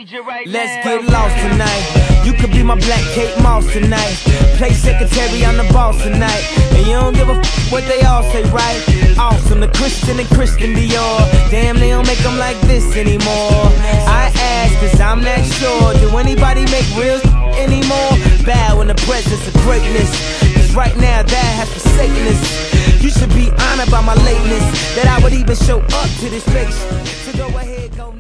Let's get lost tonight. You could be my black Kate Moss tonight. Play secretary, I'm the boss tonight. And you don't give a what they all say, right? Awesome, the Christian and Christian Dior. Damn, they don't make them like this anymore. I ask, cause I'm not sure. Do anybody make real anymore? Bow in the presence of greatness. Cause right now that has forsaken us. You should be honored by my lateness, that I would even show up to this place. So go ahead, go